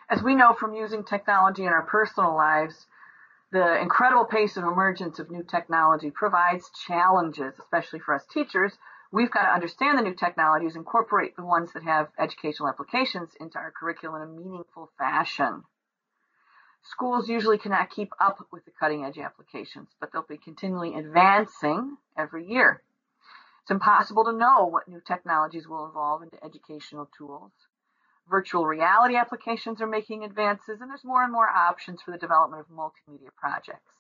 As we know from using technology in our personal lives, the incredible pace of emergence of new technology provides challenges, especially for us teachers. We've got to understand the new technologies, incorporate the ones that have educational applications into our curriculum in a meaningful fashion. Schools usually cannot keep up with the cutting-edge applications, but they'll be continually advancing every year. It's impossible to know what new technologies will evolve into educational tools. Virtual reality applications are making advances, and there's more and more options for the development of multimedia projects.